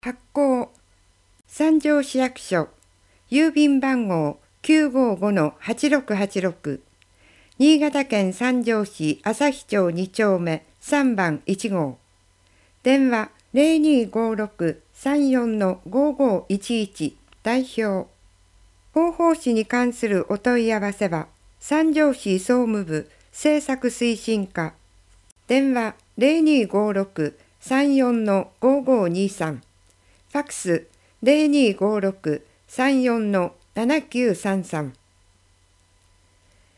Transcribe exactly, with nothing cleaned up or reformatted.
発行、三条市役所、郵便番号 きゅうごごのはちろくはちろく、新潟県三条市旭町に丁目さんばんいち号、電話 ゼロにーごーろくさんよんのごーごーいちいち代表。広報誌に関するお問い合わせは、三条市総務部政策推進課、電話 ゼロにーごーろくさんよんのごーごーにさん、ファックス ゼロにーごーろくさんよんのななきゅうさんさん。